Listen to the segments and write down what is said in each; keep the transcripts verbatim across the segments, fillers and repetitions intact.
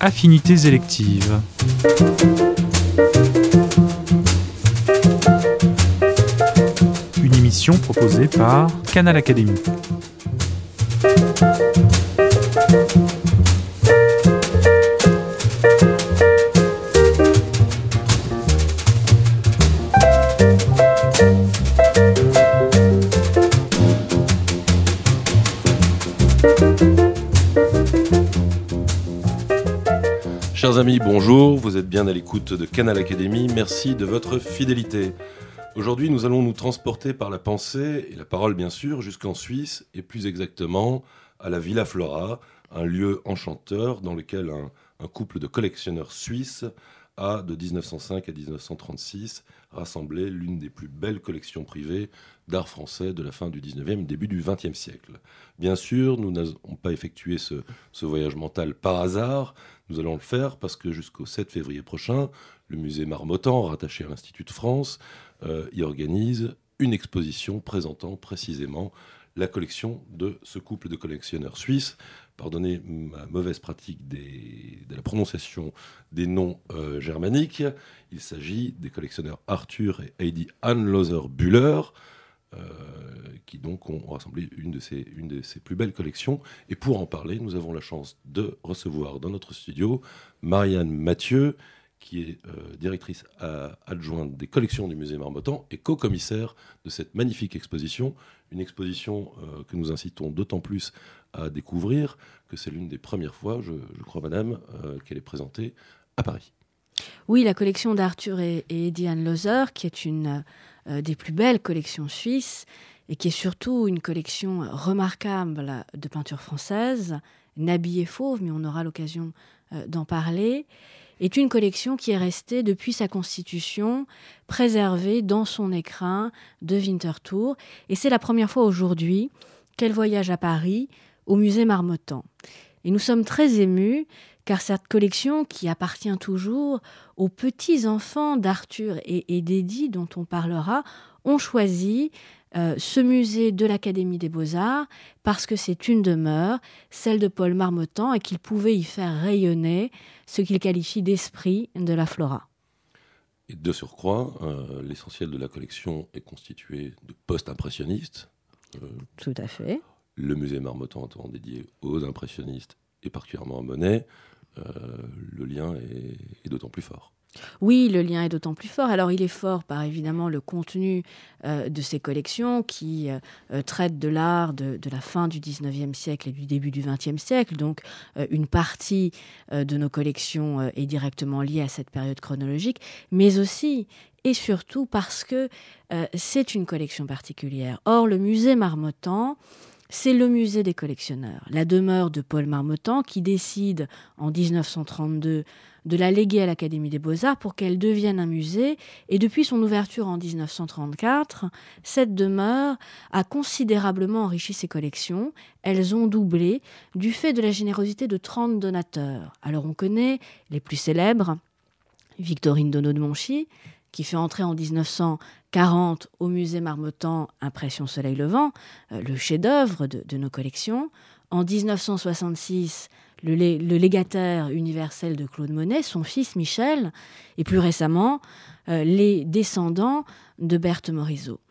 Affinités électives. Une émission proposée par Canal Académie. Chers amis, bonjour, vous êtes bien à l'écoute de Canal Académie, merci de votre fidélité. Aujourd'hui, nous allons nous transporter par la pensée et la parole bien sûr jusqu'en Suisse et plus exactement à la Villa Flora, un lieu enchanteur dans lequel un, un couple de collectionneurs suisses a, de dix-neuf cent cinq à dix-neuf cent trente-six, rassemblé l'une des plus belles collections privées d'art français de la fin du dix-neuvième, début du vingtième siècle. Bien sûr, nous n'avons pas effectué ce, ce voyage mental par hasard. Nous allons le faire parce que jusqu'au sept février prochain, le musée Marmottan, rattaché à l'Institut de France, euh, y organise une exposition présentant précisément la collection de ce couple de collectionneurs suisses. Pardonnez ma mauvaise pratique des, de la prononciation des noms euh, germaniques. Il s'agit des collectionneurs Arthur et Heidi Hanlöser-Bühler, euh, qui donc ont rassemblé une de, ces, une de ces plus belles collections. Et pour en parler, nous avons la chance de recevoir dans notre studio Marianne Mathieu, qui est euh, directrice à, adjointe des collections du musée Marmottan et co-commissaire de cette magnifique exposition. Une exposition euh, que nous incitons d'autant plus à découvrir que c'est l'une des premières fois, je, je crois madame, euh, qu'elle est présentée à Paris. Oui, la collection d'Arthur et, et Heidi Hanlöser, qui est une euh, des plus belles collections suisses et qui est surtout une collection remarquable de peinture française, Nabi et Fauve, mais on aura l'occasion euh, d'en parler, est une collection qui est restée depuis sa constitution préservée dans son écrin de Winterthur. Et c'est la première fois aujourd'hui qu'elle voyage à Paris, au musée Marmottan. Et nous sommes très émus car cette collection, qui appartient toujours aux petits-enfants d'Arthur et, et d'Heidi, dont on parlera, ont choisi euh, ce musée de l'Académie des Beaux-Arts parce que c'est une demeure, celle de Paul Marmottan, et qu'il pouvait y faire rayonner ce qu'il qualifie d'esprit de la flora. Et de surcroît, euh, l'essentiel de la collection est constitué de post-impressionnistes. Euh, Tout à fait. Le musée Marmottan étant dédié aux impressionnistes et particulièrement à Monet, euh, le lien est, est d'autant plus fort. Oui, le lien est d'autant plus fort. Alors, il est fort par évidemment le contenu euh, de ces collections qui euh, traitent de l'art de, de la fin du dix-neuvième siècle et du début du vingtième siècle. Donc, euh, une partie euh, de nos collections euh, est directement liée à cette période chronologique, mais aussi et surtout parce que euh, c'est une collection particulière. Or, le musée Marmottan, c'est le musée des collectionneurs, la demeure de Paul Marmottan qui décide en dix-neuf cent trente-deux de la léguer à l'Académie des Beaux-Arts pour qu'elle devienne un musée. Et depuis son ouverture en dix-neuf cent trente-quatre, cette demeure a considérablement enrichi ses collections. Elles ont doublé du fait de la générosité de trente donateurs. Alors on connaît les plus célèbres, Victorine Donneau de Monchy, qui fait entrer en dix-neuf cent quarante au musée Marmottan Impression Soleil Levant, euh, le chef-d'œuvre de, de nos collections. En dix-neuf cent soixante-six, le, lé, le légataire universel de Claude Monet, son fils Michel, et plus récemment, euh, les descendants de Berthe Morisot.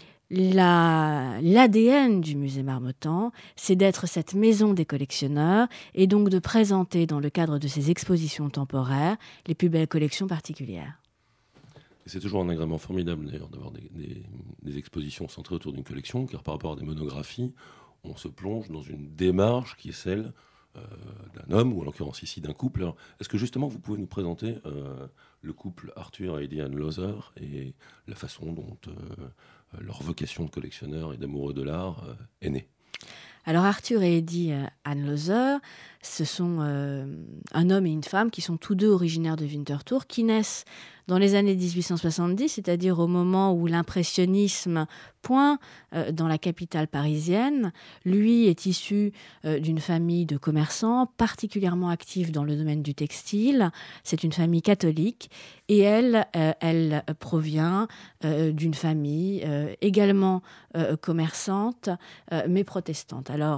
La, l'A D N du musée Marmottan, c'est d'être cette maison des collectionneurs et donc de présenter dans le cadre de ses expositions temporaires les plus belles collections particulières. Et c'est toujours un agrément formidable d'ailleurs d'avoir des, des, des expositions centrées autour d'une collection, car par rapport à des monographies, on se plonge dans une démarche qui est celle euh, d'un homme, ou en l'occurrence ici d'un couple. Alors, est-ce que justement vous pouvez nous présenter euh, le couple Arthur et Heidi Hanlöser et la façon dont euh, leur vocation de collectionneur et d'amoureux de l'art euh, est née ? Alors Arthur et Heidi Hanlöser, ce sont euh, un homme et une femme qui sont tous deux originaires de Winterthur, qui naissent dans les années dix-huit cent soixante-dix, c'est-à-dire au moment où l'impressionnisme pointe euh, dans la capitale parisienne. Lui est issu euh, d'une famille de commerçants particulièrement actifs dans le domaine du textile. C'est une famille catholique et elle, euh, elle provient euh, d'une famille euh, également euh, commerçante, euh, mais protestante. Alors,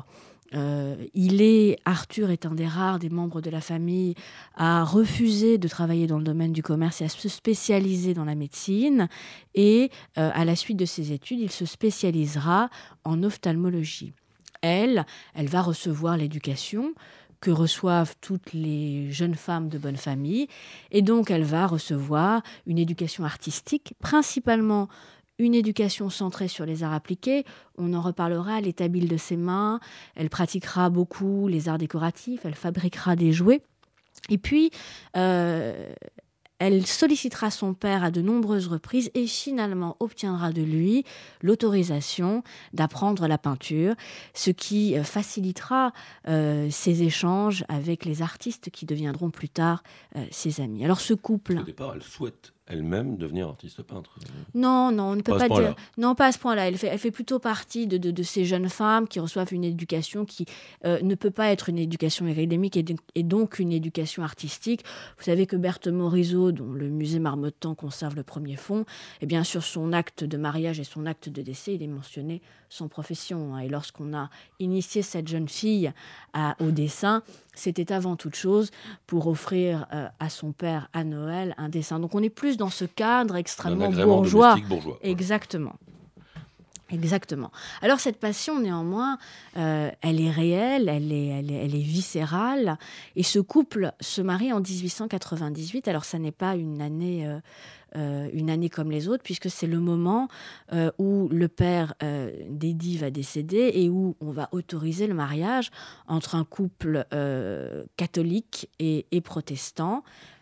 Euh, il est, Arthur est un des rares des membres de la famille à refuser de travailler dans le domaine du commerce et à se spécialiser dans la médecine. Et euh, à la suite de ses études, il se spécialisera en ophtalmologie. Elle, elle va recevoir l'éducation que reçoivent toutes les jeunes femmes de bonne famille. Et donc, elle va recevoir une éducation artistique, principalement une éducation centrée sur les arts appliqués. On en reparlera, elle est habile de ses mains, elle pratiquera beaucoup les arts décoratifs, elle fabriquera des jouets. Et puis, euh, elle sollicitera son père à de nombreuses reprises et finalement obtiendra de lui l'autorisation d'apprendre la peinture, ce qui facilitera euh, ses échanges avec les artistes qui deviendront plus tard euh, ses amis. Alors ce couple... Au départ, elle souhaite elle-même devenir artiste peintre. Non, non, on ne peut Pas à pas ce dire. point-là. Non, pas à ce point-là. Elle fait, elle fait plutôt partie de, de, de ces jeunes femmes qui reçoivent une éducation qui euh, ne peut pas être une éducation académique et, de, et donc une éducation artistique. Vous savez que Berthe Morisot, dont le musée Marmottan conserve le premier fonds, eh bien, sur son acte de mariage et son acte de décès, il est mentionné son profession. Hein. Et lorsqu'on a initié cette jeune fille à, au dessin, c'était avant toute chose pour offrir euh, à son père, à Noël, un dessin. Donc on est plus dans ce cadre extrêmement bourgeois. bourgeois. Exactement. Exactement. Alors cette passion, néanmoins, euh, elle est réelle, elle est, elle, est, elle est viscérale. Et ce couple se marie en dix-huit cent quatre-vingt-dix-huit. Alors ça n'est pas une année, euh, euh, une année comme les autres, puisque c'est le moment euh, où le père euh, d'Eddie va décéder et où on va autoriser le mariage entre un couple euh, catholique et, et protestant.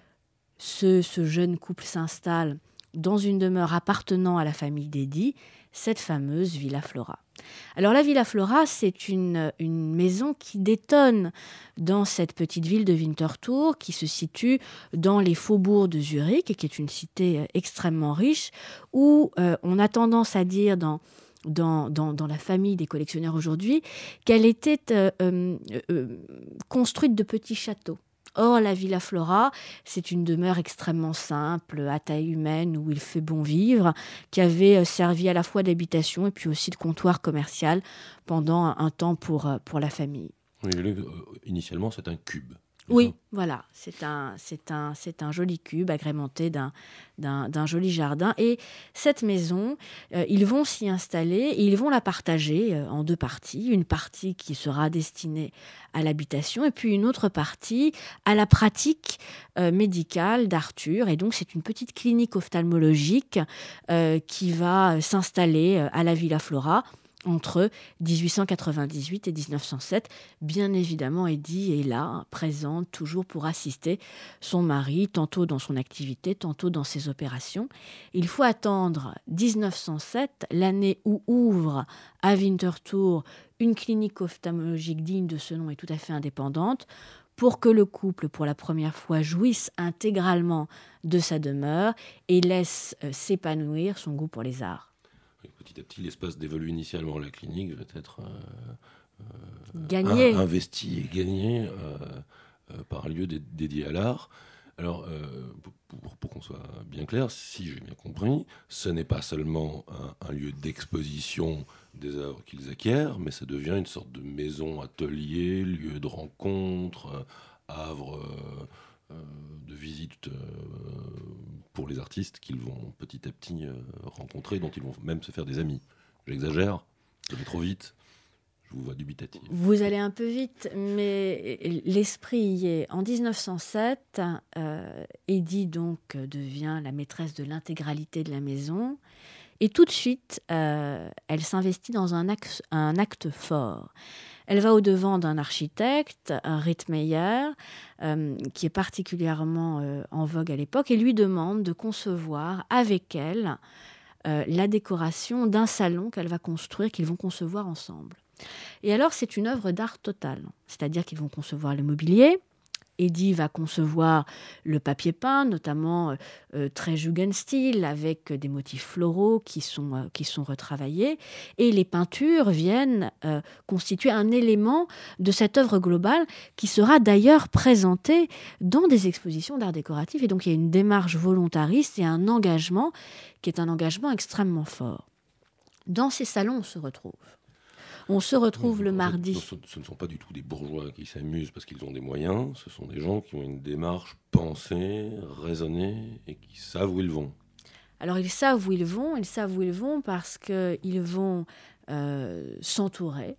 Ce, ce jeune couple s'installe dans une demeure appartenant à la famille d'Eddie, cette fameuse Villa Flora. Alors la Villa Flora, c'est une, une maison qui détonne dans cette petite ville de Winterthur, qui se situe dans les faubourgs de Zurich, et qui est une cité extrêmement riche, où euh, on a tendance à dire dans... Dans, dans, dans la famille des collectionneurs aujourd'hui, qu'elle était euh, euh, euh, construite de petits châteaux. Or, la Villa Flora, c'est une demeure extrêmement simple, à taille humaine, où il fait bon vivre, qui avait servi à la fois d'habitation et puis aussi de comptoir commercial pendant un, un temps pour, pour la famille. Oui, le, euh, initialement, c'est un cube. Oui, ça. Voilà, c'est un, c'est, un, c'est un joli cube agrémenté d'un, d'un, d'un joli jardin. Et cette maison, euh, ils vont s'y installer et ils vont la partager euh, en deux parties. Une partie qui sera destinée à l'habitation et puis une autre partie à la pratique euh, médicale d'Arthur. Et donc, c'est une petite clinique ophtalmologique euh, qui va s'installer euh, à la Villa Flora entre dix-huit cent quatre-vingt-dix-huit et dix-neuf cent sept. Bien évidemment, Eddie est là, présente, toujours pour assister son mari, tantôt dans son activité, tantôt dans ses opérations. Il faut attendre dix-neuf cent sept, l'année où ouvre à Winterthur une clinique ophtalmologique digne de ce nom et tout à fait indépendante, pour que le couple, pour la première fois, jouisse intégralement de sa demeure et laisse euh, s'épanouir son goût pour les arts. Petit à petit, l'espace d'évoluer initialement à la clinique va être euh, euh, gagné. investi et gagné euh, euh, par un lieu dé- dédié à l'art. Alors, euh, pour, pour qu'on soit bien clair, si j'ai bien compris, ce n'est pas seulement un, un lieu d'exposition des œuvres qu'ils acquièrent, mais ça devient une sorte de maison atelier, lieu de rencontre, euh, havre euh, euh, de visite euh, pour les artistes qu'ils vont petit à petit euh, rencontrer, dont ils vont même se faire des amis. J'exagère, je vais trop vite, je vous vois dubitatif. Vous allez un peu vite, mais l'esprit y est. En dix-neuf cent sept, euh, Eddie donc devient la maîtresse de l'intégralité de la maison, et tout de suite, euh, elle s'investit dans un acte, un acte fort. Elle va au-devant d'un architecte, un Rittmeyer, euh, qui est particulièrement euh, en vogue à l'époque, et lui demande de concevoir avec elle euh, la décoration d'un salon qu'elle va construire, qu'ils vont concevoir ensemble. Et alors, c'est une œuvre d'art totale, c'est-à-dire qu'ils vont concevoir le mobilier. Eddie va concevoir le papier peint, notamment euh, très Jugendstil, avec des motifs floraux qui sont, euh, qui sont retravaillés. Et les peintures viennent euh, constituer un élément de cette œuvre globale qui sera d'ailleurs présentée dans des expositions d'art décoratif. Et donc, il y a une démarche volontariste et un engagement qui est un engagement extrêmement fort. Dans ces salons, on se retrouve On se retrouve Oui, le en fait, mardi. ce, ce ne sont pas du tout des bourgeois qui s'amusent parce qu'ils ont des moyens, ce sont des gens qui ont une démarche pensée, raisonnée et qui savent où ils vont. Alors ils savent où ils vont, ils savent où ils vont parce qu'ils vont euh, s'entourer,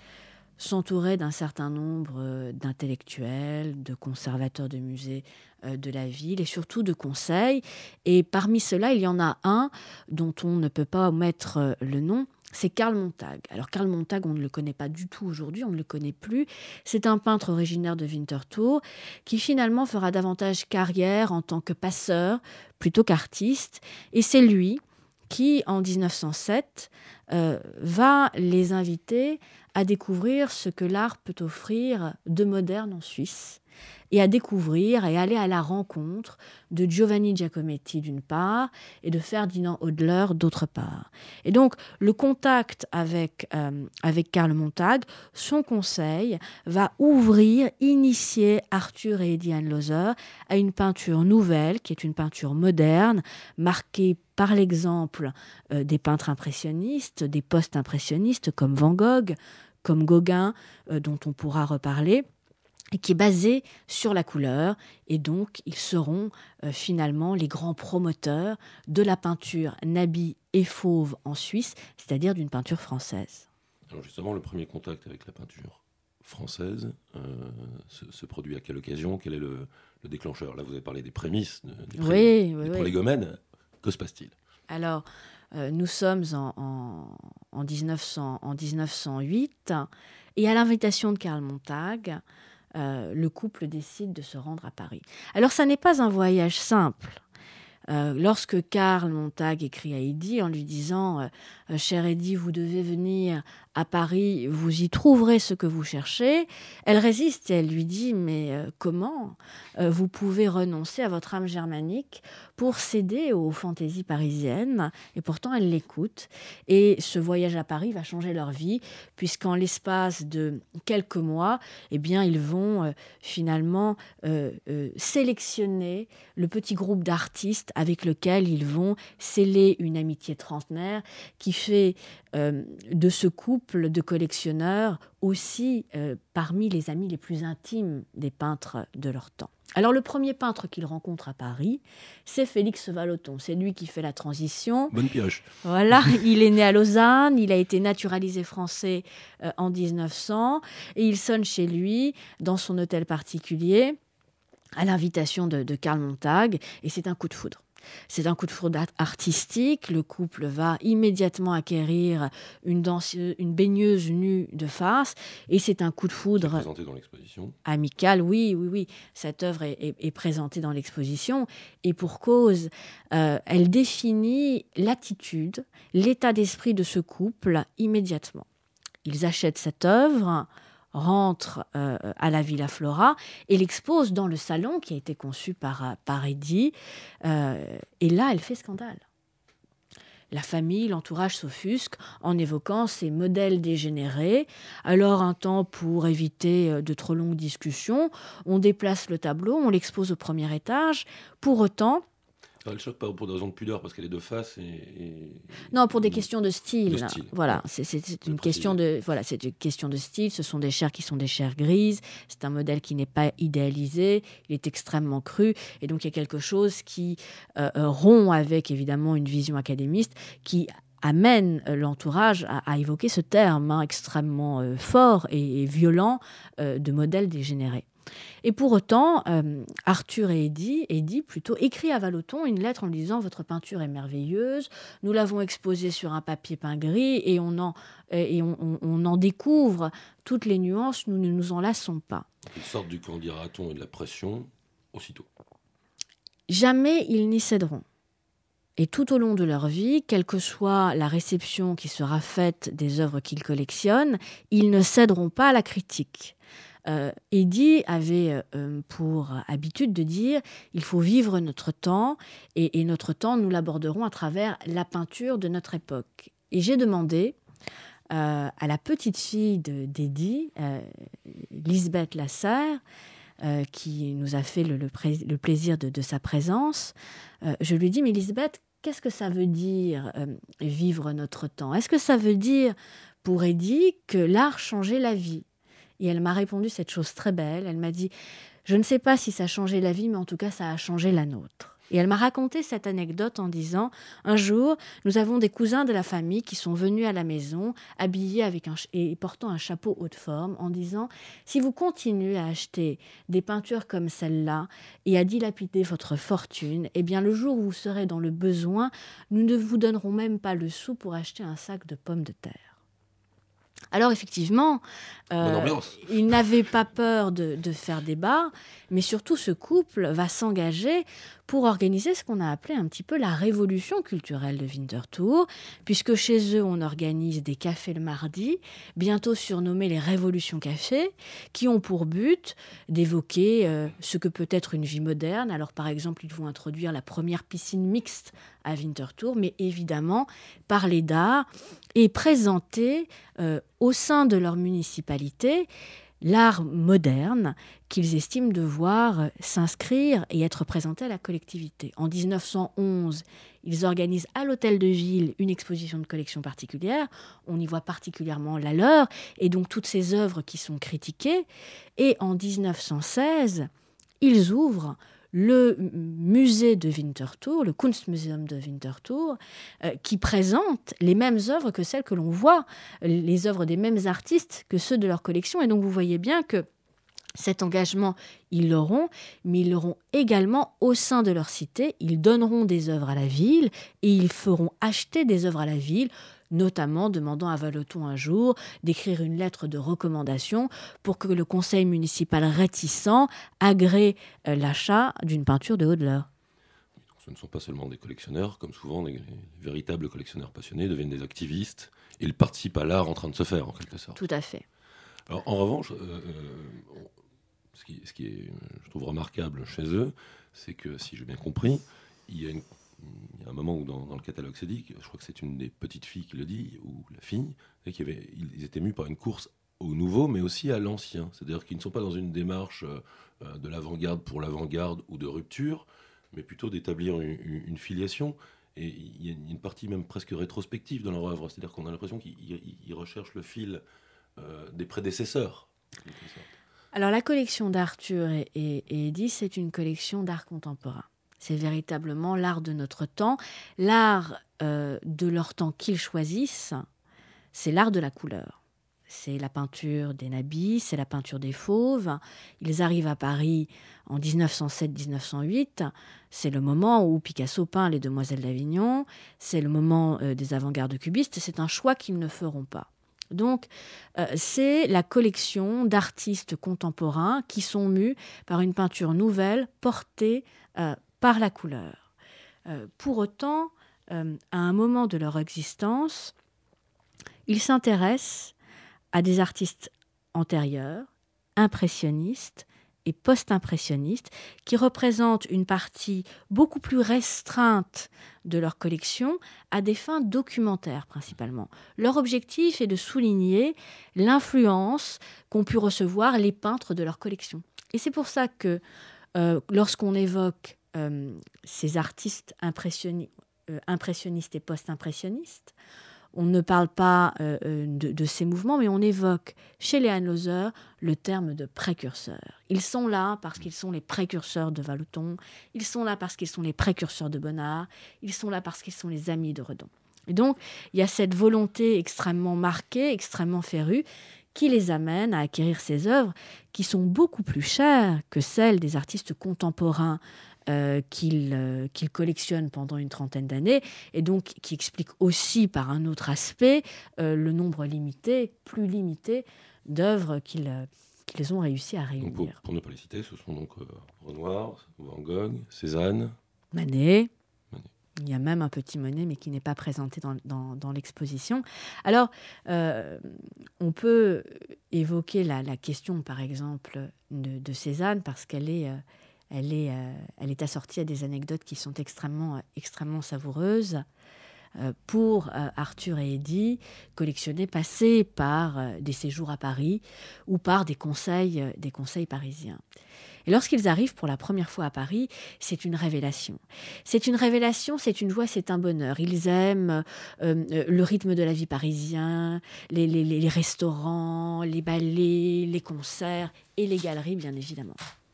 s'entourer d'un certain nombre euh, d'intellectuels, de conservateurs de musées euh, de la ville et surtout de conseils. Et parmi ceux-là, il y en a un dont on ne peut pas omettre euh, le nom, c'est Carl Montag. Alors Carl Montag, on ne le connaît pas du tout aujourd'hui, on ne le connaît plus. C'est un peintre originaire de Winterthur qui finalement fera davantage carrière en tant que passeur plutôt qu'artiste. Et c'est lui qui, en dix-neuf cent sept, euh, va les inviter à découvrir ce que l'art peut offrir de moderne en Suisse et à découvrir et aller à la rencontre de Giovanni Giacometti d'une part et de Ferdinand Hodler d'autre part. Et donc, le contact avec, euh, avec Carl Montag, son conseil, va ouvrir, initier Arthur et Eddie Lozer à une peinture nouvelle, qui est une peinture moderne, marquée par l'exemple euh, des peintres impressionnistes, des post-impressionnistes comme Van Gogh, comme Gauguin, euh, dont on pourra reparler, et qui est basé sur la couleur. Et donc, ils seront euh, finalement les grands promoteurs de la peinture nabie et fauve en Suisse, c'est-à-dire d'une peinture française. Alors justement, le premier contact avec la peinture française euh, se, se produit à quelle occasion? Quel est le, le déclencheur? Là, vous avez parlé des prémices, de- des, pré- Oui, oui, des oui. prolégomènes. Que se passe-t-il? Alors, euh, nous sommes en, en, en, dix-neuf cents, en dix-neuf cent huit, et à l'invitation de Carl Montag, euh, le couple décide de se rendre à Paris. Alors, ça n'est pas un voyage simple. Euh, lorsque Carl Montag écrit à Eddie en lui disant euh, « Cher Eddie, vous devez venir à Paris, vous y trouverez ce que vous cherchez », elle résiste et elle lui dit « Mais euh, comment euh, vous pouvez renoncer à votre âme germanique pour céder aux fantaisies parisiennes ?» Et pourtant, elle l'écoute. Et ce voyage à Paris va changer leur vie, puisqu'en l'espace de quelques mois, eh bien, ils vont euh, finalement euh, euh, sélectionner le petit groupe d'artistes avec lequel ils vont sceller une amitié trentenaire qui fait euh, de ce couple de collectionneurs aussi euh, parmi les amis les plus intimes des peintres de leur temps. Alors le premier peintre qu'il rencontre à Paris, c'est Félix Vallotton. C'est lui qui fait la transition. Bonne pioche. Voilà, il est né à Lausanne, il a été naturalisé français euh, en dix-neuf cents et il sonne chez lui dans son hôtel particulier à l'invitation de, de Carl Montag, et c'est un coup de foudre. C'est un coup de foudre artistique. Le couple va immédiatement acquérir une, danseuse, une baigneuse nue de face, et c'est un coup de foudre présenté dans l'exposition. Amical. Oui, oui, oui. Cette œuvre est, est, est présentée dans l'exposition, et pour cause, euh, elle définit l'attitude, l'état d'esprit de ce couple immédiatement. Ils achètent cette œuvre, rentre euh, à la Villa Flora et l'expose dans le salon qui a été conçu par, par Eddie. Euh, et là, elle fait scandale. La famille, l'entourage s'offusque en évoquant ces modèles dégénérés. Alors, un temps, pour éviter de trop longues discussions, on déplace le tableau, on l'expose au premier étage. Pour autant, alors, elle choque pas pour des raisons de pudeur, parce qu'elle est de face et... et... Non, pour des questions de style. De style. Voilà, Ouais. c'est, c'est, c'est Je une précise. question de, voilà, c'est une question de style. Ce sont des chairs qui sont des chairs grises. C'est un modèle qui n'est pas idéalisé. Il est extrêmement cru. Et donc, il y a quelque chose qui euh, euh, rompt avec, évidemment, une vision académiste qui amène euh, l'entourage à, à évoquer ce terme hein, extrêmement euh, fort et, et violent euh, de modèle dégénéré. Et pour autant, euh, Arthur et Eddie, Eddie plutôt, écrit à Vallotton une lettre en lui disant « Votre peinture est merveilleuse, nous l'avons exposée sur un papier peint gris et on en, et on, on, on en découvre toutes les nuances, nous ne nous en lassons pas. » Ils sortent du camp d'Iraton et de la pression aussitôt. Jamais ils n'y céderont. Et tout au long de leur vie, quelle que soit la réception qui sera faite des œuvres qu'ils collectionnent, ils ne céderont pas à la critique. Euh, Eddie avait euh, pour habitude de dire « il faut vivre notre temps et, et notre temps, nous l'aborderons à travers la peinture de notre époque ». Et j'ai demandé euh, à la petite fille de, d'Eddie, euh, Lisbeth Lasserre, euh, qui nous a fait le, le, pré- le plaisir de, de sa présence, euh, je lui ai dit « mais Lisbeth, qu'est-ce que ça veut dire euh, vivre notre temps ? Est-ce que ça veut dire pour Eddy que l'art changeait la vie. Et elle m'a répondu cette chose très belle. Elle m'a dit « Je ne sais pas si ça a changé la vie, mais en tout cas, ça a changé la nôtre. » Et elle m'a raconté cette anecdote en disant « Un jour, nous avons des cousins de la famille qui sont venus à la maison, habillés avec un ch- et portant un chapeau haut de forme, en disant « Si vous continuez à acheter des peintures comme celle-là et à dilapider votre fortune, eh bien, le jour où vous serez dans le besoin, nous ne vous donnerons même pas le sou pour acheter un sac de pommes de terre. » Alors effectivement, euh, il n'avait pas peur de, de faire débat, mais surtout ce couple va s'engager pour organiser ce qu'on a appelé un petit peu la révolution culturelle de Winterthur, puisque chez eux on organise des cafés le mardi, bientôt surnommés les révolutions cafés, qui ont pour but d'évoquer euh, ce que peut être une vie moderne. Alors par exemple, ils vont introduire la première piscine mixte à Winterthur, mais évidemment parler d'art et présenter euh, au sein de leur municipalité l'art moderne qu'ils estiment devoir s'inscrire et être présenté à la collectivité. En dix-neuf cent onze, ils organisent à l'Hôtel de Ville une exposition de collection particulière. On y voit particulièrement la leur et donc toutes ces œuvres qui sont critiquées. Et en dix-neuf cent seize, ils ouvrent le musée de Winterthur, le Kunstmuseum de Winterthur, euh, qui présente les mêmes œuvres que celles que l'on voit, les œuvres des mêmes artistes que ceux de leur collection. Et donc vous voyez bien que cet engagement, ils l'auront, mais ils l'auront également au sein de leur cité. Ils donneront des œuvres à la ville et ils feront acheter des œuvres à la ville, notamment demandant à Vallotton un jour d'écrire une lettre de recommandation pour que le conseil municipal réticent agrée euh, l'achat d'une peinture de Hodler. Ce ne sont pas seulement des collectionneurs, comme souvent, les, les véritables collectionneurs passionnés deviennent des activistes. Ils participent à l'art en train de se faire, en quelque sorte. Tout à fait. Alors, en revanche, euh, ce, qui, ce qui est, je trouve, remarquable chez eux, c'est que, si j'ai bien compris, il y a une Il y a un moment où dans, dans le catalogue c'est dit, je crois que c'est une des petites filles qui le dit, ou la fille, et qu'il y avait, ils étaient mus par une course au nouveau, mais aussi à l'ancien. C'est-à-dire qu'ils ne sont pas dans une démarche euh, de l'avant-garde pour l'avant-garde ou de rupture, mais plutôt d'établir une, une, une filiation. Et il y a une partie même presque rétrospective dans leur œuvre. C'est-à-dire qu'on a l'impression qu'ils ils recherchent le fil euh, des prédécesseurs. Alors la collection d'Arthur et, et, et Eddy, c'est une collection d'art contemporain. C'est véritablement l'art de notre temps, l'art euh, de leur temps qu'ils choisissent, c'est l'art de la couleur. C'est la peinture des Nabis, c'est la peinture des Fauves. Ils arrivent à Paris en dix-neuf cent sept dix-neuf cent huit. C'est le moment où Picasso peint les Demoiselles d'Avignon. C'est le moment euh, des avant-gardes cubistes. C'est un choix qu'ils ne feront pas. Donc, euh, c'est la collection d'artistes contemporains qui sont mus par une peinture nouvelle portée euh, par la couleur. Euh, pour autant, euh, à un moment de leur existence, ils s'intéressent à des artistes antérieurs, impressionnistes et post-impressionnistes, qui représentent une partie beaucoup plus restreinte de leur collection à des fins documentaires principalement. Leur objectif est de souligner l'influence qu'ont pu recevoir les peintres de leur collection. Et c'est pour ça que euh, lorsqu'on évoque Euh, ces artistes impressionni- euh, impressionnistes et post-impressionnistes, on ne parle pas euh, de, de ces mouvements, mais on évoque chez les Hanlöser le terme de précurseurs. Ils sont là parce qu'ils sont les précurseurs de Vallotton, ils sont là parce qu'ils sont les précurseurs de Bonnard, ils sont là parce qu'ils sont les amis de Redon. Et donc, il y a cette volonté extrêmement marquée, extrêmement férue, qui les amène à acquérir ces œuvres qui sont beaucoup plus chères que celles des artistes contemporains Euh, qu'il euh, qu'il collectionne pendant une trentaine d'années, et donc qui explique aussi par un autre aspect euh, le nombre limité, plus limité, d'œuvres qu'ils euh, qu'ils ont réussi à réunir. Donc pour, pour ne pas les citer, ce sont donc euh, Renoir, Van Gogh, Cézanne, Manet. Manet. Il y a même un petit Monet, mais qui n'est pas présenté dans, dans, dans l'exposition. Alors, euh, on peut évoquer la, la question, par exemple, de, de Cézanne, parce qu'elle est... Euh, Elle est, euh, elle est assortie à des anecdotes qui sont extrêmement, extrêmement savoureuses. euh, pour euh, Arthur et Eddie, collectionnés passés par euh, des séjours à Paris ou par des conseils, euh, des conseils parisiens. Et lorsqu'ils arrivent pour la première fois à Paris, c'est une révélation. C'est une révélation, c'est une joie, c'est un bonheur. Ils aiment euh, le rythme de la vie parisien, les, les, les restaurants, les ballets, les concerts et les galeries, bien évidemment.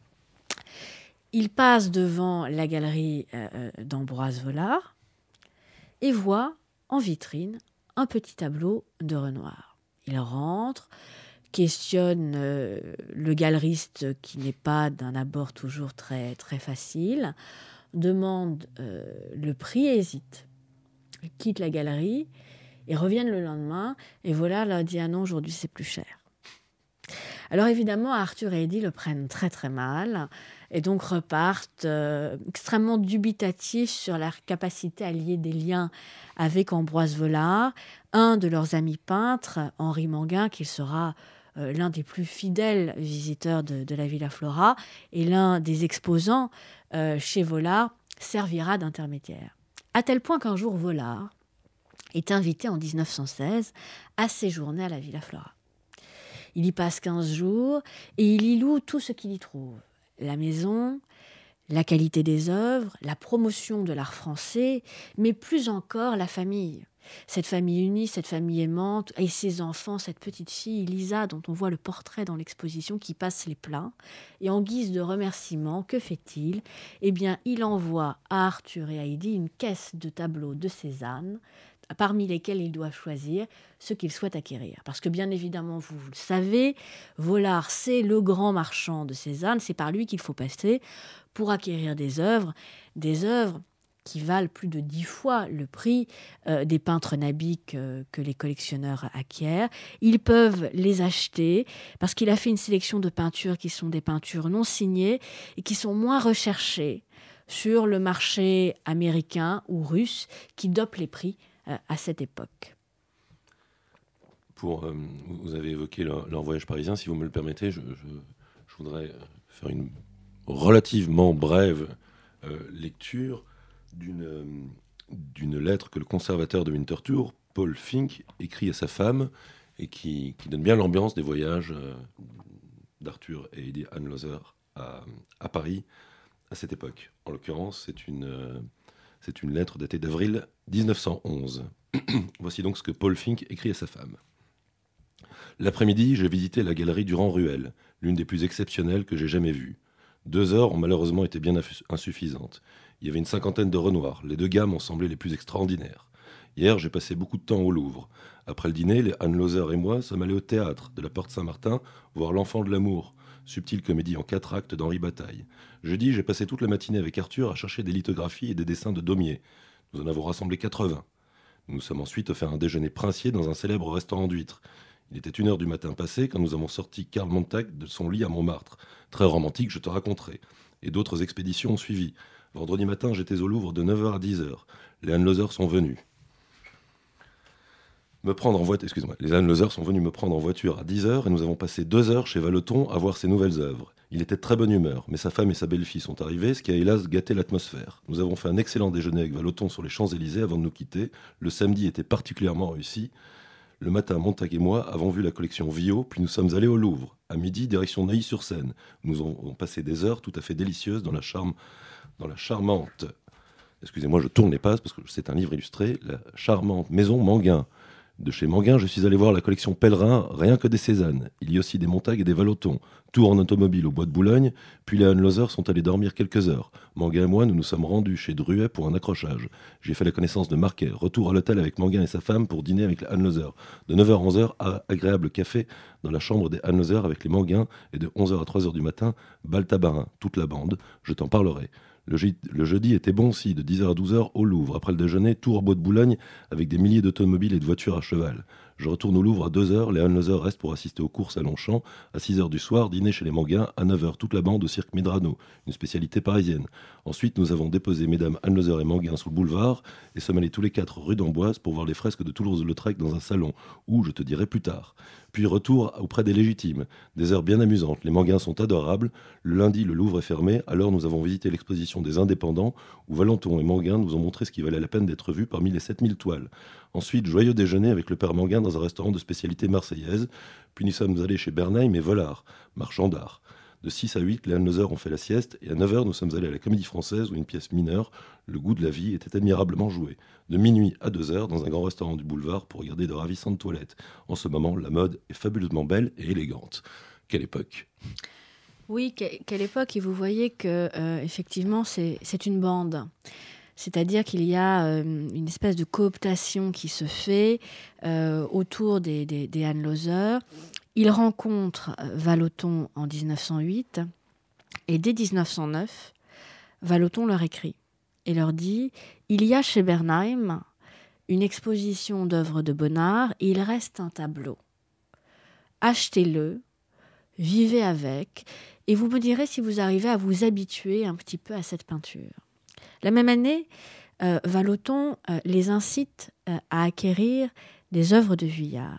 Ils passent devant la galerie euh, d'Ambroise Vollard et voient en vitrine un petit tableau de Renoir. Ils rentrent, questionne euh, le galeriste qui n'est pas d'un abord toujours très, très facile, demande euh, le prix et hésite. Ils quittent la galerie et reviennent le lendemain et voilà, leur dit « Ah non, aujourd'hui c'est plus cher ». Alors évidemment, Arthur et Eddie le prennent très très mal et donc repartent euh, extrêmement dubitatifs sur leur capacité à lier des liens avec Ambroise Vollard, un de leurs amis peintres, Henri Manguin, qui sera Euh, l'un des plus fidèles visiteurs de, de la Villa Flora et l'un des exposants euh, chez Vollard servira d'intermédiaire. À tel point qu'un jour, Vollard est invité en dix-neuf cent seize à séjourner à la Villa Flora. Il y passe quinze jours et il y loue tout ce qu'il y trouve. La maison, la qualité des œuvres, la promotion de l'art français, mais plus encore la famille. Cette famille unie, cette famille aimante, et ses enfants, cette petite fille, Lisa, dont on voit le portrait dans l'exposition, qui passe les plats. Et en guise de remerciement, que fait-il ? Eh bien, il envoie à Arthur et à Eddie une caisse de tableaux de Cézanne, parmi lesquels ils doivent choisir ce qu'ils souhaitent acquérir. Parce que bien évidemment, vous, vous le savez, Vollard, c'est le grand marchand de Cézanne, c'est par lui qu'il faut passer pour acquérir des œuvres, des œuvres qui valent plus de dix fois le prix euh, des peintres nabiques euh, que les collectionneurs acquièrent. Ils peuvent les acheter parce qu'il a fait une sélection de peintures qui sont des peintures non signées et qui sont moins recherchées sur le marché américain ou russe qui dope les prix euh, à cette époque. Pour, euh, vous avez évoqué leur, leur voyage parisien. Si vous me le permettez, je, je, je voudrais faire une relativement brève euh, lecture D'une, euh, d'une lettre que le conservateur de Winterthur, Paul Fink, écrit à sa femme et qui, qui donne bien l'ambiance des voyages euh, d'Arthur et Eddie Anlöser à, à Paris à cette époque. En l'occurrence, c'est une, euh, c'est une lettre datée d'avril dix-neuf cent onze. Voici donc ce que Paul Fink écrit à sa femme. L'après-midi, j'ai visité la galerie Durand-Ruel, l'une des plus exceptionnelles que j'ai jamais vues. Deux heures ont malheureusement été bien insuffisantes. Il y avait une cinquantaine de Renoirs. Les deux gammes ont semblé les plus extraordinaires. Hier, j'ai passé beaucoup de temps au Louvre. Après le dîner, les Anlöser et moi sommes allés au théâtre de la Porte Saint-Martin voir L'Enfant de l'amour, subtile comédie en quatre actes d'Henri Bataille. Jeudi, j'ai passé toute la matinée avec Arthur à chercher des lithographies et des dessins de Daumier. Nous en avons rassemblé quatre-vingts. Nous nous sommes ensuite offert un déjeuner princier dans un célèbre restaurant d'huîtres. Il était une heure du matin passé quand nous avons sorti Karl Montag de son lit à Montmartre. Très romantique, je te raconterai. Et d'autres expéditions ont suivi. Vendredi matin, j'étais au Louvre de neuf heures à dix heures. Les Anlöser sont venus me prendre en voiture. Excuse-moi. Les Anlöser sont venus me prendre en voiture à dix heures et nous avons passé deux heures chez Vallotton à voir ses nouvelles œuvres. Il était de très bonne humeur, mais sa femme et sa belle-fille sont arrivées, ce qui a hélas gâté l'atmosphère. Nous avons fait un excellent déjeuner avec Vallotton sur les Champs-Élysées avant de nous quitter. Le samedi était particulièrement réussi. Le matin, Montag et moi avons vu la collection Vio, puis nous sommes allés au Louvre. À midi, direction Neuilly-sur-Seine. Nous avons passé des heures tout à fait délicieuses dans la, charme, dans la charmante... Excusez-moi, je tourne les pages parce que c'est un livre illustré. La charmante maison Manguin. De chez Manguin, je suis allé voir la collection Pèlerin, rien que des Cézanne. Il y a aussi des Montag et des Vallotton. Tour en automobile au bois de Boulogne, puis les Anlöser sont allés dormir quelques heures. Manguin et moi, nous nous sommes rendus chez Druet pour un accrochage. J'ai fait la connaissance de Marquet. Retour à l'hôtel avec Manguin et sa femme pour dîner avec les Anlöser. De neuf heures à onze heures, agréable café dans la chambre des Anlöser avec les Manguin. Et de onze heures à trois heures du matin, bal tabarin, toute la bande. Je t'en parlerai. Le, je- le jeudi était bon aussi, de dix heures à douze heures au Louvre. Après le déjeuner, tour au bois de Boulogne avec des milliers d'automobiles et de voitures à cheval. Je retourne au Louvre à deux heures, les Anlöser restent pour assister aux courses à Longchamp. À six heures du soir, dîner chez les Manguin. À neuf heures, toute la bande au cirque Medrano, une spécialité parisienne. Ensuite, nous avons déposé mesdames Anlöser et Manguin sous le boulevard et sommes allés tous les quatre rue d'Amboise pour voir les fresques de Toulouse-Lautrec dans un salon où, je te dirai plus tard. Puis retour auprès des légitimes. Des heures bien amusantes. Les manguins sont adorables. Le lundi, le Louvre est fermé. Alors nous avons visité l'exposition des Indépendants où Valenton et Manguin nous ont montré ce qui valait la peine d'être vu parmi les sept mille toiles. Ensuite, joyeux déjeuner avec le père Manguin dans un restaurant de spécialité marseillaise. Puis nous sommes allés chez Bernheim et Vollard, marchand d'art. De six à huit, les Hanlauser ont fait la sieste et à neuf heures, nous sommes allés à la Comédie Française où une pièce mineure, Le goût de la vie, était admirablement jouée. De minuit à deux heures, dans un grand restaurant du boulevard pour regarder de ravissantes toilettes. En ce moment, la mode est fabuleusement belle et élégante. Quelle époque! Oui, que- quelle époque! Et vous voyez que euh, effectivement, c'est, c'est une bande. C'est-à-dire qu'il y a euh, une espèce de cooptation qui se fait euh, autour des, des, des Hanlauser. Il rencontre Vallotton en dix-neuf cent huit et dès dix-neuf cent neuf, Vallotton leur écrit et leur dit « Il y a chez Bernheim une exposition d'œuvres de Bonnard et il reste un tableau. Achetez-le, vivez avec et vous me direz si vous arrivez à vous habituer un petit peu à cette peinture. » La même année, euh, Vallotton euh, les incite euh, à acquérir des œuvres de Vuillard.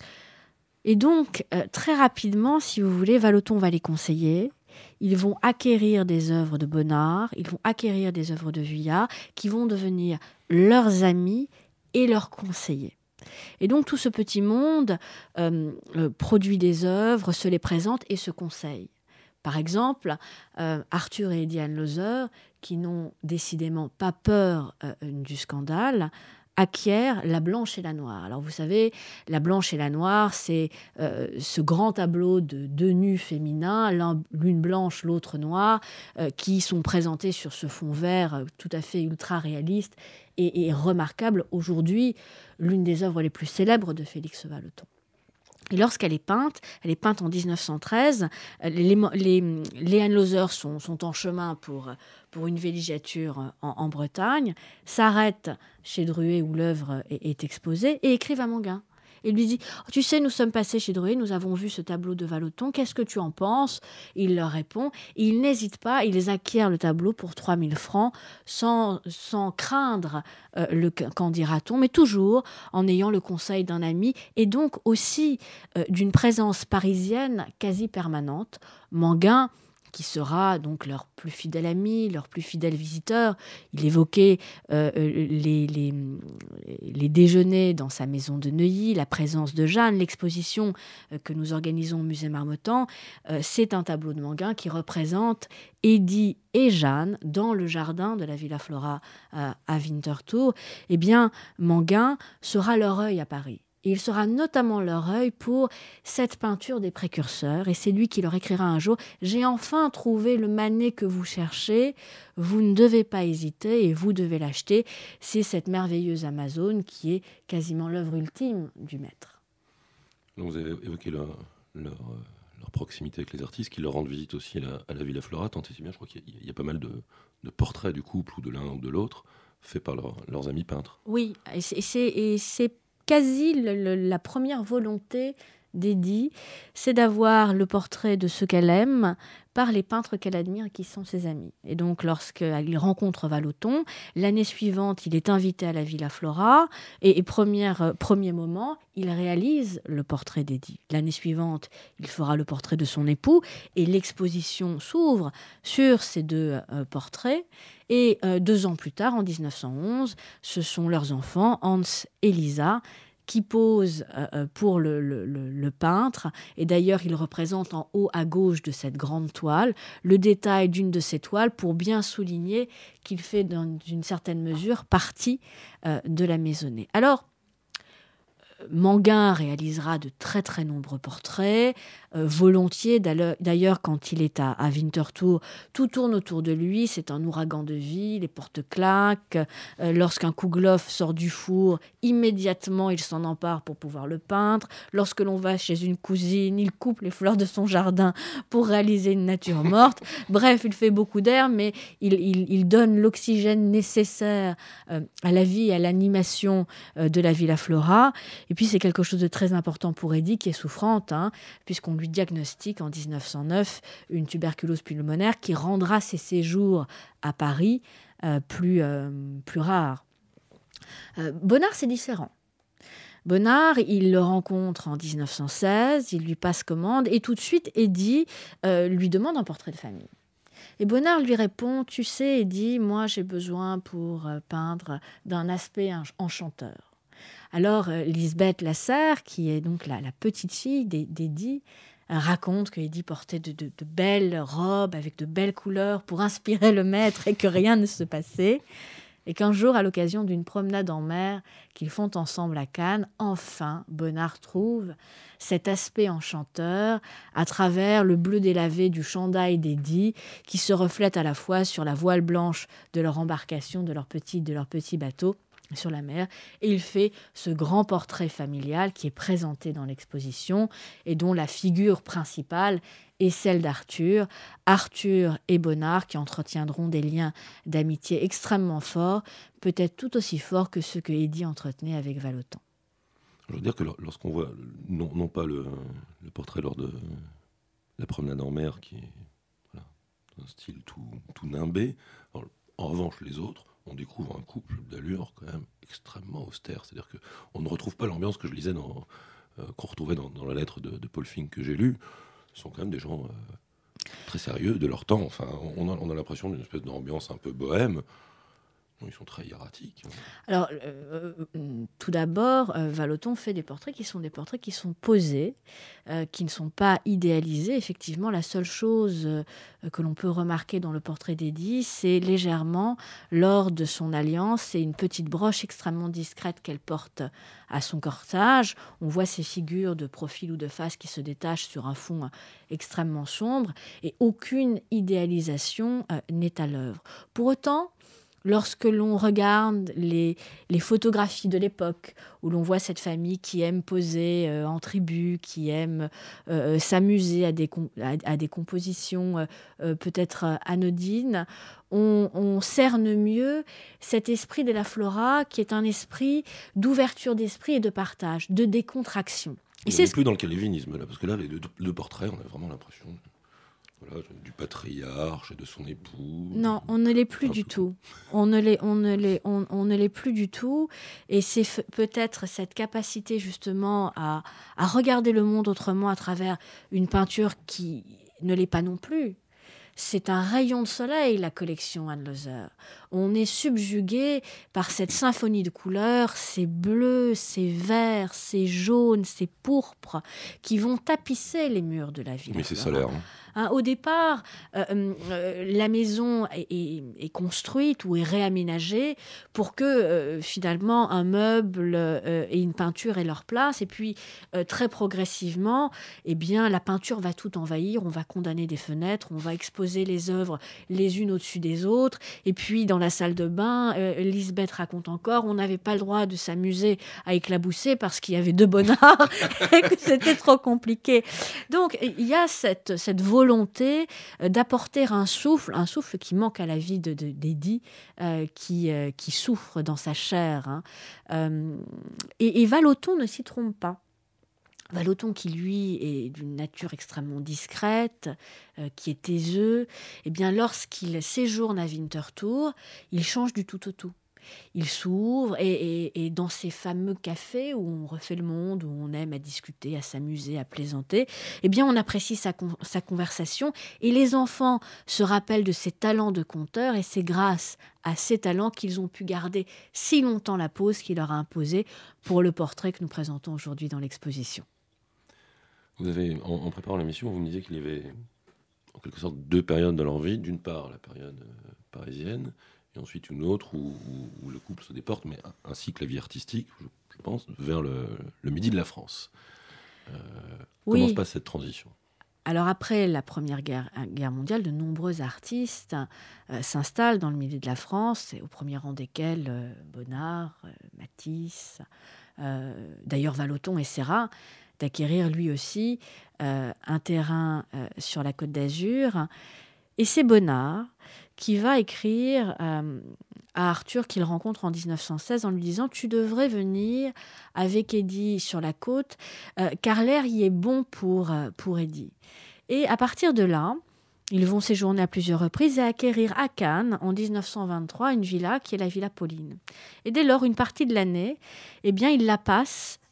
Et donc, euh, très rapidement, si vous voulez, Vallotton va les conseiller. Ils vont acquérir des œuvres de Bonnard, ils vont acquérir des œuvres de Vuillard, qui vont devenir leurs amis et leurs conseillers. Et donc, tout ce petit monde euh, euh, produit des œuvres, se les présente et se conseille. Par exemple, euh, Arthur et Eddie Hanlauser, qui n'ont décidément pas peur euh, du scandale, acquièrent La Blanche et la Noire. Alors vous savez, La Blanche et la Noire, c'est euh, ce grand tableau de deux nus féminins, l'un, l'une blanche, l'autre noire, euh, qui sont présentés sur ce fond vert euh, tout à fait ultra réaliste et, et remarquable. Aujourd'hui, l'une des œuvres les plus célèbres de Félix Vallotton. Et lorsqu'elle est peinte, elle est peinte en dix-neuf cent treize, les, les, les Hanlauser sont, sont en chemin pour, pour une villégiature en, en Bretagne, s'arrêtent chez Druet où l'œuvre est, est exposée et écrivent à Manguin. Et lui dit oh, « Tu sais, nous sommes passés chez Druet, nous avons vu ce tableau de Vallotton, qu'est-ce que tu en penses ?» Il leur répond, et il n'hésite pas, ils acquièrent le tableau pour trois mille francs, sans, sans craindre euh, le qu'en dira-t-on, mais toujours en ayant le conseil d'un ami, et donc aussi euh, d'une présence parisienne quasi permanente. Manguin, qui sera donc leur plus fidèle ami, leur plus fidèle visiteur. Il évoquait euh, les, les, les déjeuners dans sa maison de Neuilly, la présence de Jeanne, l'exposition euh, que nous organisons au musée Marmottan. Euh, c'est un tableau de Manguin qui représente Eddie et Jeanne dans le jardin de la Villa Flora euh, à Winterthur. Eh bien, Manguin sera leur œil à Paris. Et il sera notamment leur œil pour cette peinture des précurseurs. Et c'est lui qui leur écrira un jour « J'ai enfin trouvé le Manet que vous cherchez. Vous ne devez pas hésiter et vous devez l'acheter. » C'est cette merveilleuse Amazone qui est quasiment l'œuvre ultime du maître. Donc vous avez évoqué leur, leur, leur proximité avec les artistes qui leur rendent visite aussi à la, à la Villa Flora. Tant et si bien, je crois qu'il y a, il y a pas mal de, de portraits du couple ou de l'un ou de l'autre faits par leur, leurs amis peintres. Oui, et c'est... Et c'est, et c'est quasi le, le, la première volonté d'Eddie, c'est d'avoir le portrait de ceux qu'elle aime par les peintres qu'elle admire et qui sont ses amis. Et donc, lorsqu'il rencontre Vallotton, l'année suivante, il est invité à la Villa Flora et, et première, euh, premier moment, il réalise le portrait d'Eddie. L'année suivante, il fera le portrait de son époux et l'exposition s'ouvre sur ces deux euh, portraits. Et euh, deux ans plus tard, en dix-neuf cent onze, ce sont leurs enfants, Hans et Lisa, qui posent euh, pour le, le, le, le peintre. Et d'ailleurs, il représente en haut à gauche de cette grande toile le détail d'une de ces toiles pour bien souligner qu'il fait dans une certaine mesure partie euh, de la maisonnée. Alors, Manguin réalisera de très très nombreux portraits, euh, volontiers d'ailleurs quand il est à, à Winterthur, tout tourne autour de lui, c'est un ouragan de vie, les portes claquent, euh, lorsqu'un Kouglof sort du four, immédiatement il s'en empare pour pouvoir le peindre, lorsque l'on va chez une cousine, il coupe les fleurs de son jardin pour réaliser une nature morte, bref, il fait beaucoup d'air, mais il, il, il donne l'oxygène nécessaire euh, à la vie et à l'animation euh, de la Villa Flora. Et puis, c'est quelque chose de très important pour Eddie, qui est souffrante, hein, puisqu'on lui diagnostique en dix-neuf cent neuf une tuberculose pulmonaire qui rendra ses séjours à Paris euh, plus, euh, plus rares. Euh, Bonnard, c'est différent. Bonnard, il le rencontre en dix-neuf cent seize, il lui passe commande et tout de suite, Eddy euh, lui demande un portrait de famille. Et Bonnard lui répond, tu sais, Eddy, moi j'ai besoin pour euh, peindre d'un aspect enchanteur. Alors euh, Lisbeth Lasserre, qui est donc la, la petite fille d'Eddy, euh, raconte que Eddy portait de, de, de belles robes avec de belles couleurs pour inspirer le maître et que rien ne se passait. Et qu'un jour, à l'occasion d'une promenade en mer qu'ils font ensemble à Cannes, enfin, Bonnard trouve cet aspect enchanteur à travers le bleu délavé du chandail d'Eddy qui se reflète à la fois sur la voile blanche de leur embarcation, de leur petit, de leur petit bateau sur la mer. Et il fait ce grand portrait familial qui est présenté dans l'exposition et dont la figure principale est celle d'Arthur. Arthur et Bonnard qui entretiendront des liens d'amitié extrêmement forts, peut-être tout aussi forts que ceux que Eddy entretenait avec Vallotton. Je veux dire que lorsqu'on voit, non, non pas le, le portrait lors de la promenade en mer, qui est voilà, un style tout, tout nimbé, en, en revanche les autres, on découvre un couple d'allure quand même extrêmement austère. C'est-à-dire qu'on ne retrouve pas l'ambiance que je lisais, dans, euh, qu'on retrouvait dans, dans la lettre de, de Paul Fink que j'ai lue. Ce sont quand même des gens euh, très sérieux de leur temps. Enfin, on a, on a l'impression d'une espèce d'ambiance un peu bohème. Ils sont très hiératiques. Alors, euh, euh, tout d'abord, euh, Vallotton fait des portraits qui sont des portraits qui sont posés, euh, qui ne sont pas idéalisés. Effectivement, la seule chose euh, que l'on peut remarquer dans le portrait d'Eddy, c'est légèrement, lors de son alliance, c'est une petite broche extrêmement discrète qu'elle porte à son corsage. On voit ces figures de profil ou de face qui se détachent sur un fond extrêmement sombre et aucune idéalisation euh, n'est à l'œuvre. Pour autant, lorsque l'on regarde les, les photographies de l'époque, où l'on voit cette famille qui aime poser euh, en tribu, qui aime euh, s'amuser à des, à, à des compositions euh, peut-être euh, anodines, on, on cerne mieux cet esprit de la Flora, qui est un esprit d'ouverture d'esprit et de partage, de décontraction. Et c'est plus dans le calévinisme, là, parce que là, les deux, deux portraits, on a vraiment l'impression... Voilà, du patriarche et de son époux. Non, on ne l'est plus du tout. On ne l'est, on ne l'est, on, on ne l'est plus du tout. Et c'est f- peut-être cette capacité justement à, à regarder le monde autrement à travers une peinture qui ne l'est pas non plus. C'est un rayon de soleil, la collection Anne Lozer. On est subjugué par cette symphonie de couleurs, ces bleus, ces verts, ces jaunes, ces pourpres, qui vont tapisser les murs de la ville. Mais c'est solaire. Hein. Hein, au départ, euh, euh, la maison est, est, est construite ou est réaménagée pour que euh, finalement un meuble euh, et une peinture aient leur place. Et puis euh, très progressivement, eh bien, la peinture va tout envahir. On va condamner des fenêtres, on va exposer les œuvres les unes au-dessus des autres. Et puis dans la salle de bain, euh, Lisbeth raconte encore, on n'avait pas le droit de s'amuser à éclabousser parce qu'il y avait deux Bonnard et que c'était trop compliqué. Donc il y a cette, cette volonté volonté d'apporter un souffle, un souffle qui manque à la vie de, de, d'Eddy, euh, qui, euh, qui souffre dans sa chair. Hein. Euh, et, et Vallotton ne s'y trompe pas. Vallotton, qui lui est d'une nature extrêmement discrète, euh, qui est taiseux, eh bien, lorsqu'il séjourne à Winterthur, il change du tout au tout. Il s'ouvre et, et, et dans ces fameux cafés où on refait le monde, où on aime à discuter, à s'amuser, à plaisanter, eh bien on apprécie sa, con- sa conversation et les enfants se rappellent de ses talents de conteur et c'est grâce à ces talents qu'ils ont pu garder si longtemps la pose qu'il leur a imposée pour le portrait que nous présentons aujourd'hui dans l'exposition. Vous avez, en, en préparant l'émission, vous me disiez qu'il y avait en quelque sorte deux périodes de leur vie. D'une part, la période euh, parisienne, et ensuite une autre où, où, où le couple se déporte, mais ainsi que la vie artistique, je, je pense, vers le, le midi de la France. Euh, oui. Comment se passe cette transition ? Alors après la Première Guerre, guerre mondiale, de nombreux artistes euh, s'installent dans le milieu de la France, et au premier rang desquels euh, Bonnard, euh, Matisse, euh, d'ailleurs Vallotton essaiera d'acquérir lui aussi euh, un terrain euh, sur la Côte d'Azur. Et c'est Bonnard qui va écrire euh, à Arthur qu'il rencontre en dix-neuf cent seize en lui disant « Tu devrais venir avec Eddy sur la côte, euh, car l'air y est bon pour, euh, pour Eddy. » Et à partir de là, ils vont séjourner à plusieurs reprises et acquérir à Cannes, en dix-neuf cent vingt-trois, une villa qui est la Villa Pauline. Et dès lors, une partie de l'année, eh bien, ils la passent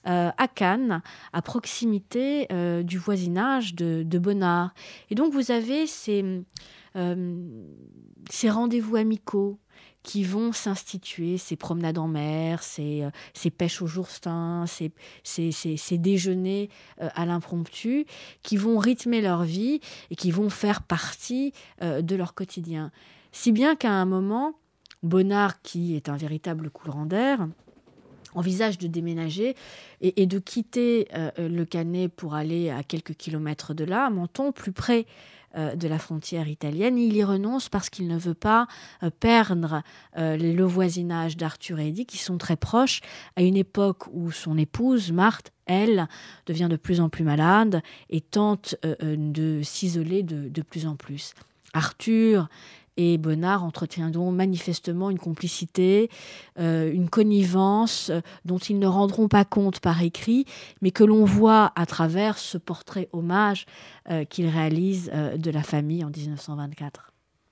euh, à Cannes, à proximité euh, du voisinage de, de Bonnard. Et donc vous avez ces, euh, ces rendez-vous amicaux qui vont s'instituer, ces promenades en mer, ces, euh, ces pêches au jourstin, ces, ces, ces, ces déjeuners euh, à l'impromptu, qui vont rythmer leur vie et qui vont faire partie euh, de leur quotidien. Si bien qu'à un moment, Bonnard, qui est un véritable courant d'air, envisage de déménager et, et de quitter euh, le Cannet pour aller à quelques kilomètres de là, à Menton, plus près de la frontière italienne. Il y renonce parce qu'il ne veut pas euh, perdre euh, le voisinage d'Arthur et Eddie, qui sont très proches, à une époque où son épouse, Marthe, elle, devient de plus en plus malade et tente euh, de s'isoler de, de plus en plus. Arthur et Bonnard entretiendront manifestement une complicité, euh, une connivence euh, dont ils ne rendront pas compte par écrit, mais que l'on voit à travers ce portrait hommage euh, qu'ils réalisent euh, de la famille en dix-neuf cent vingt-quatre.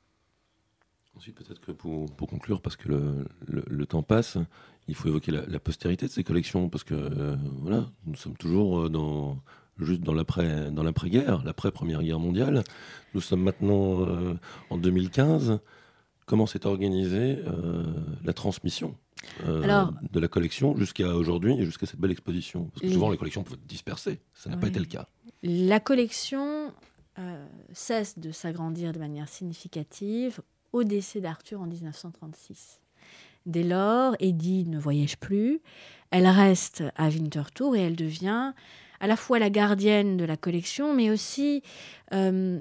Ensuite, peut-être que pour, pour conclure, parce que le, le, le temps passe, il faut évoquer la, la postérité de ces collections, parce que euh, voilà, nous sommes toujours dans... juste dans l'après, dans l'après-guerre, l'après-première guerre mondiale. Nous sommes maintenant euh, en deux mille quinze. Comment s'est organisée euh, la transmission euh, Alors, de la collection jusqu'à aujourd'hui et jusqu'à cette belle exposition? Parce que souvent, les collections peuvent être dispersées. Ça n'a oui. pas été le cas. La collection euh, cesse de s'agrandir de manière significative au décès d'Arthur en dix-neuf cent trente-six. Dès lors, Eddie ne voyage plus. Elle reste à Winterthur et elle devient à la fois la gardienne de la collection, mais aussi euh,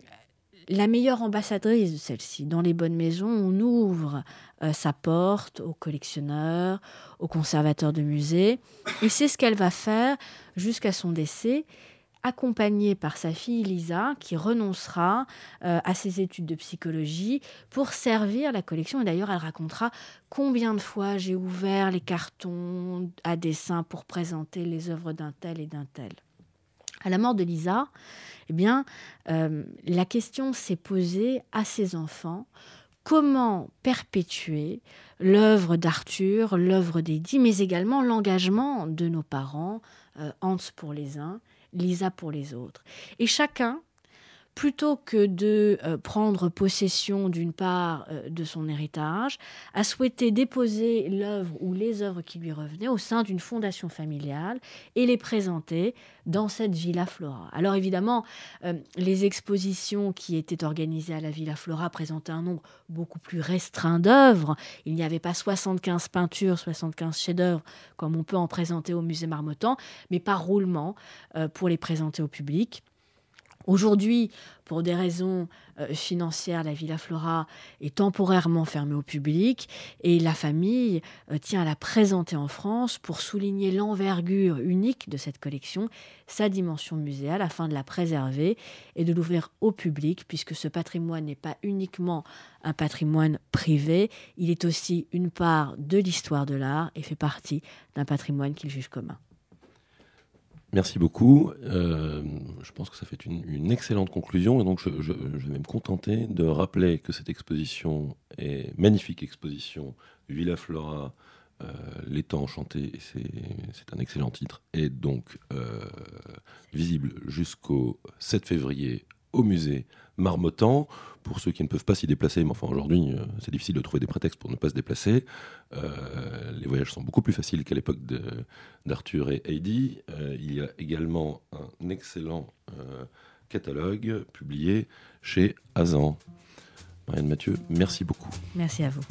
la meilleure ambassadrice de celle-ci. Dans les bonnes maisons, on ouvre euh, sa porte aux collectionneurs, aux conservateurs de musées. Et c'est ce qu'elle va faire jusqu'à son décès, accompagnée par sa fille Lisa, qui renoncera euh, à ses études de psychologie pour servir la collection. Et d'ailleurs, elle racontera combien de fois j'ai ouvert les cartons à dessin pour présenter les œuvres d'un tel et d'un tel. À la mort de Lisa, eh bien, euh, la question s'est posée à ses enfants. Comment perpétuer l'œuvre d'Arthur, l'œuvre d'Eddie, mais également l'engagement de nos parents, euh, Hans pour les uns, Lisa pour les autres. Et chacun, plutôt que de euh, prendre possession d'une part euh, de son héritage, a souhaité déposer l'œuvre ou les œuvres qui lui revenaient au sein d'une fondation familiale et les présenter dans cette Villa Flora. Alors évidemment, euh, les expositions qui étaient organisées à la Villa Flora présentaient un nombre beaucoup plus restreint d'œuvres. Il n'y avait pas soixante-quinze peintures, soixante-quinze chefs-d'œuvre comme on peut en présenter au musée Marmottan, mais par roulement euh, pour les présenter au public. Aujourd'hui, pour des raisons euh, financières, la Villa Flora est temporairement fermée au public et la famille euh, tient à la présenter en France pour souligner l'envergure unique de cette collection, sa dimension muséale, afin de la préserver et de l'ouvrir au public, puisque ce patrimoine n'est pas uniquement un patrimoine privé, il est aussi une part de l'histoire de l'art et fait partie d'un patrimoine qu'il juge commun. Merci beaucoup. Euh, je pense que ça fait une, une excellente conclusion. Et donc, je, je, je vais me contenter de rappeler que cette exposition est magnifique exposition Villa Flora, euh, L'étang enchanté. Et c'est, c'est un excellent titre. Et donc, euh, visible jusqu'au sept février au musée Marmottan. Pour ceux qui ne peuvent pas s'y déplacer, mais enfin aujourd'hui, euh, c'est difficile de trouver des prétextes pour ne pas se déplacer. Euh, les voyages sont beaucoup plus faciles qu'à l'époque de, d'Arthur et Heidi. Euh, il y a également un excellent euh, catalogue publié chez Azan. Marianne Mathieu, merci beaucoup. Merci à vous.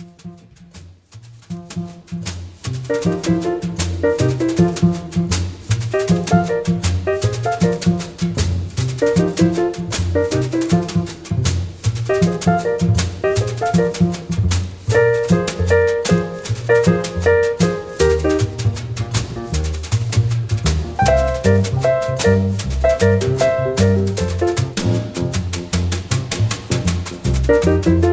Thank you.